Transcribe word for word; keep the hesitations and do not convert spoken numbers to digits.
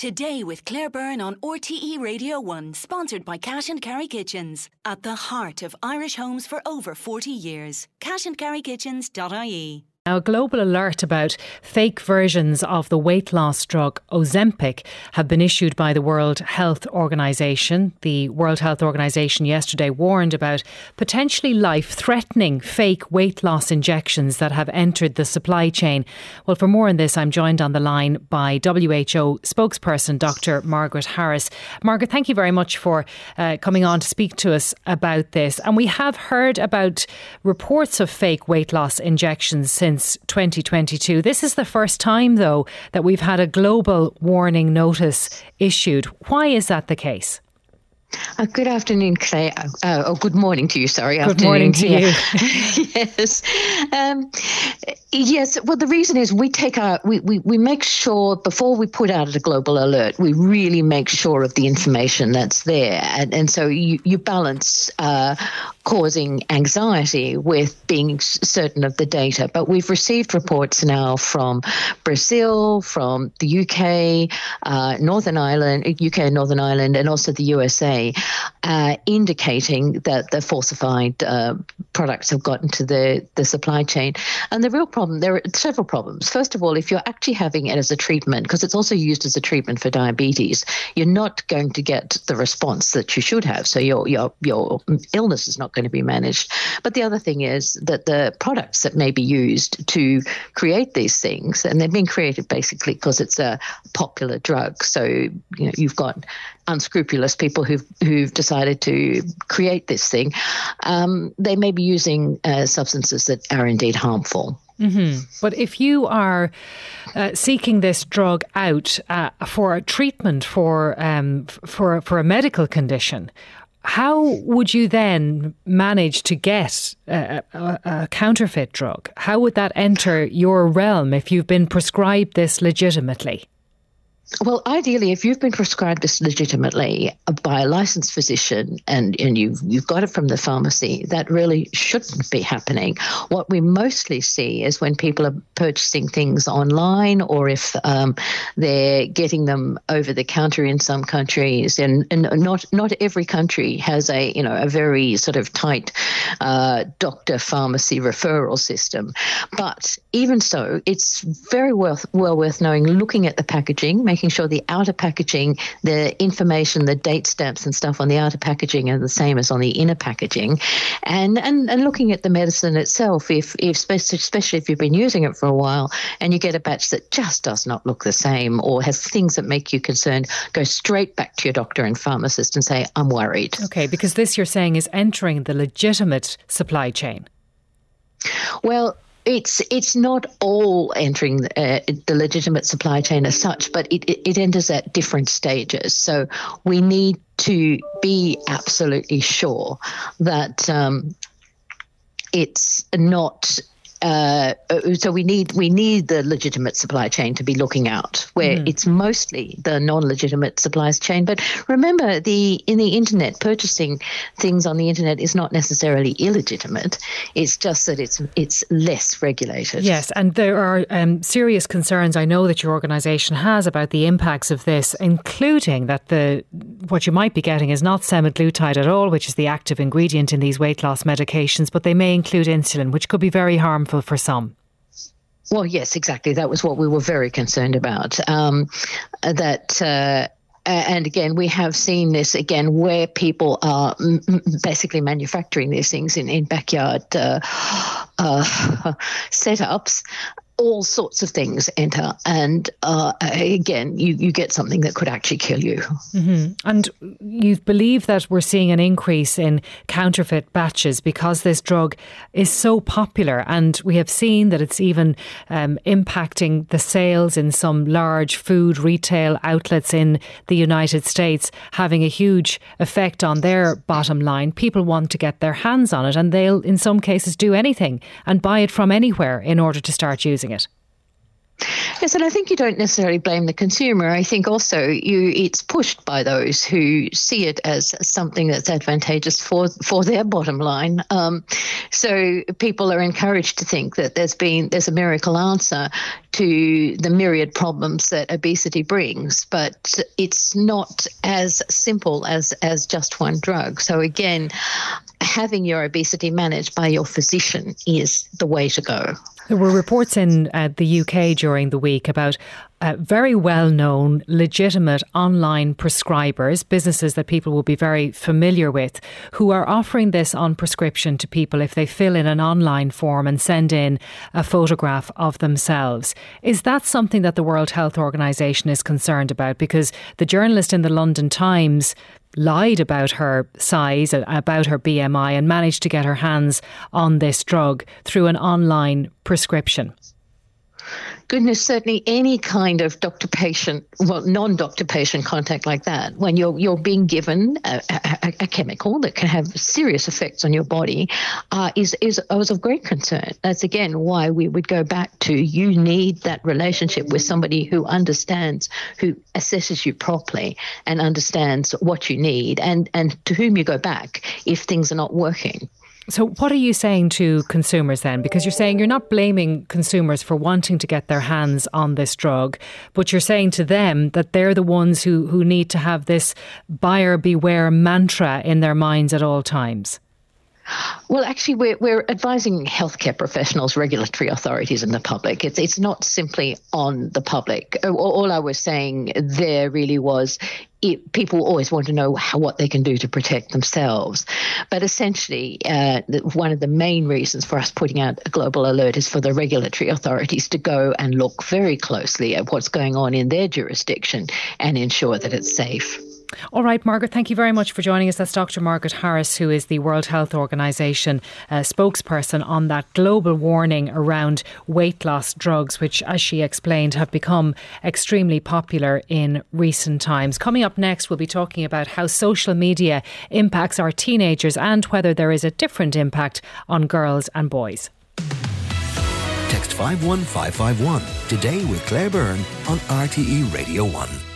Today with Claire Byrne on R T E Radio one, sponsored by Cash and Carry Kitchens. At the heart of Irish homes for over forty years. cash and carry kitchens dot I E. Now, a global alert about fake versions of the weight loss drug Ozempic have been issued by the World Health Organization. The World Health Organization yesterday warned about potentially life-threatening fake weight loss injections that have entered the supply chain. Well, for more on this, I'm joined on the line by W H O spokesperson Doctor Margaret Harris. Margaret, thank you very much for uh, coming on to speak to us about this. And we have heard about reports of fake weight loss injections since Since twenty twenty-two. This is the first time, though, that we've had a global warning notice issued. Why is that the case? Uh, good afternoon, Claire. Uh, oh, good morning to you. Sorry. Good morning to you. Yes. Um, yes. Well, the reason is we take our we, we we make sure before we put out a global alert, we really make sure of the information that's there, and and so you you balance uh, causing anxiety with being certain of the data. But we've received reports now from Brazil, from the U K, uh, Northern Ireland, U K and Northern Ireland, and also the U S A. Uh, indicating that the falsified uh, products have got into the, the supply chain. And the real problem, there are several problems. First of all, if you're actually having it as a treatment, because it's also used as a treatment for diabetes, you're not going to get the response that you should have. So your your your illness is not going to be managed. But the other thing is that the products that may be used to create these things, and they're being created basically because it's a popular drug. So, you know, you've got unscrupulous people who've who've decided to create this thing. Um, they may be using uh, substances that are indeed harmful. Mm-hmm. But if you are uh, seeking this drug out uh, for a treatment for um, for for a medical condition, how would you then manage to get a, a, a counterfeit drug? How would that enter your realm if you've been prescribed this legitimately? Well, ideally, if you've been prescribed this legitimately by a licensed physician and, and you've, you've got it from the pharmacy, that really shouldn't be happening. What we mostly see is when people are purchasing things online, or if um, they're getting them over the counter in some countries, and, and not not every country has a you know a very sort of tight uh, doctor pharmacy referral system. But even so, it's very worth well worth knowing, looking at the packaging, making sure the outer packaging, the information, the date stamps and stuff on the outer packaging are the same as on the inner packaging, and and, and looking at the medicine itself, if, if especially if you've been using it for a while and you get a batch that just does not look the same or has things that make you concerned, go straight back to your doctor and pharmacist and say, I'm worried. Okay, because this, you're saying, is entering the legitimate supply chain. Well, It's it's not all entering uh, the legitimate supply chain as such, but it, it, it enters at different stages. So we need to be absolutely sure that um, it's not. Uh, so we need we need the legitimate supply chain to be looking out, where mm. it's mostly the non-legitimate supplies chain. But remember, the in the internet, purchasing things on the internet is not necessarily illegitimate. It's just that it's it's less regulated. Yes, and there are um, serious concerns I know that your organisation has about the impacts of this, including that the what you might be getting is not semaglutide at all, which is the active ingredient in these weight loss medications, but they may include insulin, which could be very harmful for some. Well, yes, exactly. That was what we were very concerned about. Um, that, uh, and again, we have seen this again where people are m- basically manufacturing these things in, in backyard uh, uh, setups. All sorts of things enter, and uh, again, you, you get something that could actually kill you. Mm-hmm. And you believe that we're seeing an increase in counterfeit batches because this drug is so popular, and we have seen that it's even um, impacting the sales in some large food retail outlets in the United States, having a huge effect on their bottom line. People want to get their hands on it, and they'll in some cases do anything and buy it from anywhere in order to start using it. Yes, and I think you don't necessarily blame the consumer. I think also you it's pushed by those who see it as something that's advantageous for for their bottom line. Um, so people are encouraged to think that there's been there's a miracle answer to the myriad problems that obesity brings, but it's not as simple as as just one drug. So again, having your obesity managed by your physician is the way to go. There were reports in uh, the U K during the week about uh, very well-known, legitimate online prescribers, businesses that people will be very familiar with, who are offering this on prescription to people if they fill in an online form and send in a photograph of themselves. Is that something that the World Health Organization is concerned about? Because the journalist in the London Times lied about her size, about her B M I, and managed to get her hands on this drug through an online prescription. Goodness, certainly any kind of doctor-patient, well, non-doctor-patient contact like that, when you're you're being given a, a, a chemical that can have serious effects on your body, uh, is is was of great concern. That's again why we would go back to you need that relationship with somebody who understands, who assesses you properly and understands what you need, and and to whom you go back if things are not working. So what are you saying to consumers then? Because you're saying you're not blaming consumers for wanting to get their hands on this drug, but you're saying to them that they're the ones who, who need to have this buyer beware mantra in their minds at all times. Well, actually, we're we're advising healthcare professionals, regulatory authorities, and the public. It's it's not simply on the public. All I was saying there really was it, people always want to know how, what they can do to protect themselves. But essentially, uh, one of the main reasons for us putting out a global alert is for the regulatory authorities to go and look very closely at what's going on in their jurisdiction and ensure that it's safe. All right, Margaret, thank you very much for joining us. That's Doctor Margaret Harris, who is the World Health Organization uh, spokesperson on that global warning around weight loss drugs, which, as she explained, have become extremely popular in recent times. Coming up next, we'll be talking about how social media impacts our teenagers and whether there is a different impact on girls and boys. Text five one five five one today with Claire Byrne on R T E Radio one.